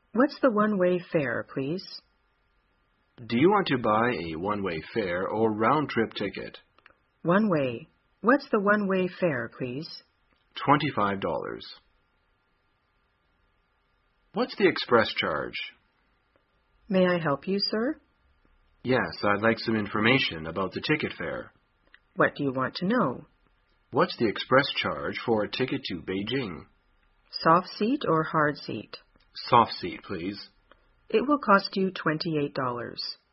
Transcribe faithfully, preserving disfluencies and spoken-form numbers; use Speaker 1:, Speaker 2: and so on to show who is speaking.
Speaker 1: What's the one-way fare, please?
Speaker 2: Do you want to buy a one-way fare or round-trip ticket?
Speaker 1: One-way. What's the one-way fare, please?
Speaker 2: twenty-five dollars. What's the express charge?
Speaker 1: May I help you, sir?
Speaker 2: Yes, I'd like some information about the ticket fare.
Speaker 1: What do you want to know?
Speaker 2: What's the express charge for a ticket to Beijing?
Speaker 1: Soft seat or hard seat?
Speaker 2: Soft seat, please.
Speaker 1: It will cost you twenty-eight dollars.